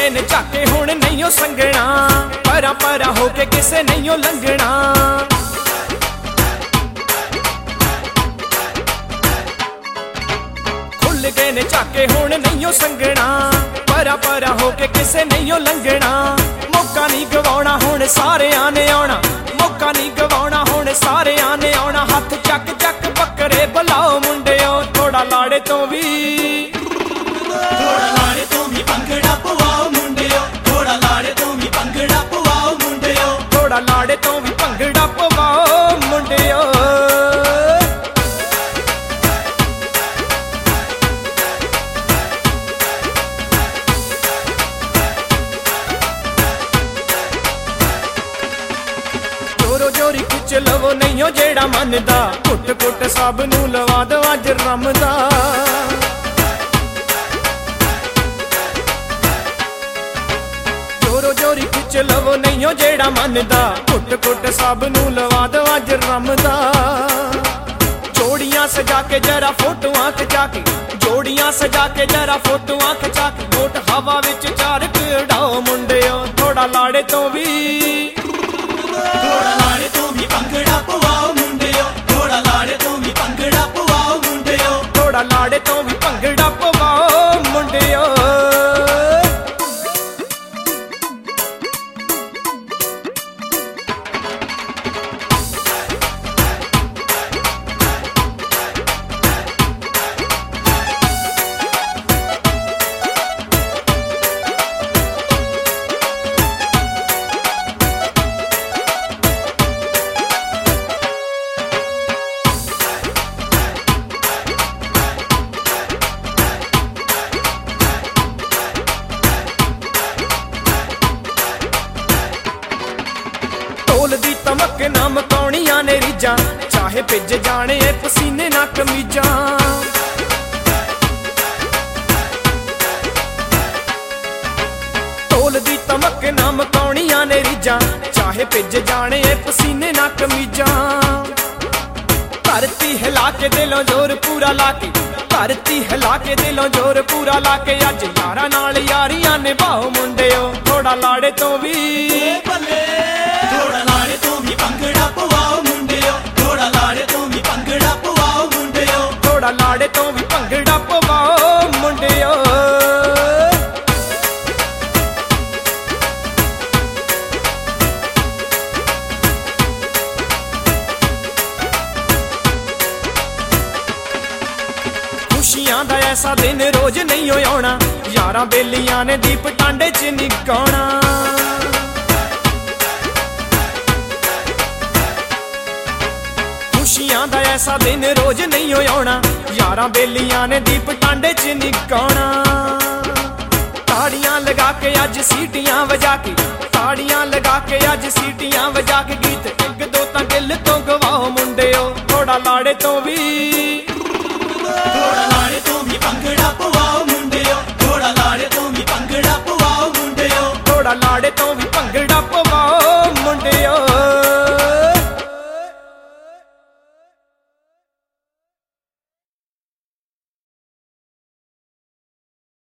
गए ने झाके हुण नहीं संगना, परा परा होके किसे नहीं लंघना। खुल गए ने झाके हुण नहीं संगना, परा परा होके किसे नहीं लंघना। मौका नहीं गवाउणा हुण सारियां ने आउणा, मौका नहीं गवाउणा हुण सारियां ने आउणा। हथ चक चक बकरे बुलाओ मुंडियो, थोड़ा लाड़े तो भी थोड़ा लाड़े तो भी भंगड़ा पवाओ मुंडियो, थोड़ा लाड़े तो भी भंगड़ा पवाओ मुंडियो, थोड़ा लाड़े तो भी भंगड़ा पवाओ मुंडियो। जोरो जोरी खिच लवो नहीं जेड़ा मनदा, घुट घुट सब नूं लवा दो अज रमदा। जोरो जोरी खिच लवो नहीं जेड़ा मनदा, घुट घुट सब नूं लवा दो अज रमदा। जोड़ियां सजा के जरा फोटोआं खिचा के, जोड़ियां सजा के जरा फोटोआं खिचा के। नोट हवा विच चार उड़ाओ मुंडियो, थोड़ा लाड़े तो भी थोड़ा लाड़े तो भी भंगड़ा पवाओ मुंडियो, थोड़ा लाड़े तो भी भंगड़ा पवाओ मुंडियो, थोड़ा लाड़े तो भी भंगड़ा पवाओ मुंडियो। ढोल दी तमक ना मकाउणियां ने रीजां, चाहे भिज जाने पसीने ना कमीजां। ढोल दी तमक ना मकाउणियां ने रीजां, चाहे भिज जाने पसीने ना कमीजां। धरती हिला के दिलों जोर पूरा लाके, धरती हिला के दिलों जोर पूरा लाके। अज यारां नाल यारियां निभाओ मुंडियो, थोड़ा लाड़े तो भी थोड़ा लाड़े तो भी भंगड़ा पवाओ मुंडियो, थोड़ा लाड़े तो भी भंगड़ा पवाओ मुंडियो, थोड़ा लाड़े तो भी भंगड़ा पवाओ मुंडियो। खुशियां दा ऐसा दिन रोज नहीं आउणा, यारां बेलियां ने दीप टांडे च निगाउणा। खुशियां दा ऐसा दिन रोज नहीं आउणा, यारां बेलियां ने दीप टांडे च निगाउणा। ताड़ियां लगा के अज सीटियां वजा के, ताड़ियां लगा के अज सीटियां वजा के। गीत एक दो तां दिल तो गवाओ मुंडियो, थोड़ा लाड़े तो भी